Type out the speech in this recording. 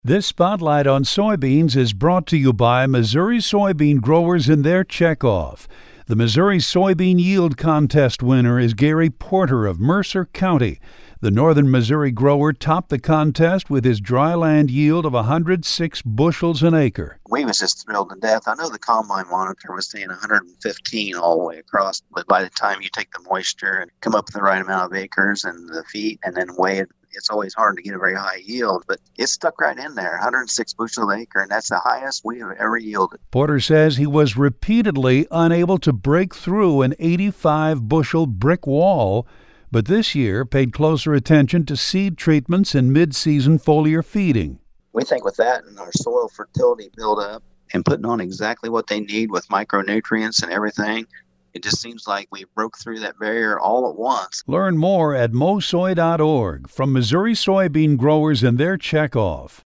This spotlight on soybeans is brought to you by Missouri soybean growers and their checkoff. The Missouri Soybean Yield Contest winner is Gary Porter of Mercer County. The northern Missouri grower topped the contest with his dryland yield of 106 bushels an acre. We was just thrilled to death. I know the combine monitor was saying 115 all the way across, but by the time you take the moisture and come up with the right amount of acres and the feet and then weigh it, it's always hard to get a very high yield, but it stuck right in there, 106 bushels an acre, and that's the highest we have ever yielded. Porter says he was repeatedly unable to break through an 85-bushel brick wall, but this year paid closer attention to seed treatments and mid-season foliar feeding. We think with that and our soil fertility buildup and putting on exactly what they need with micronutrients and everything, it just seems like we broke through that barrier all at once. Learn more at mosoy.org from Missouri soybean growers and their checkoff.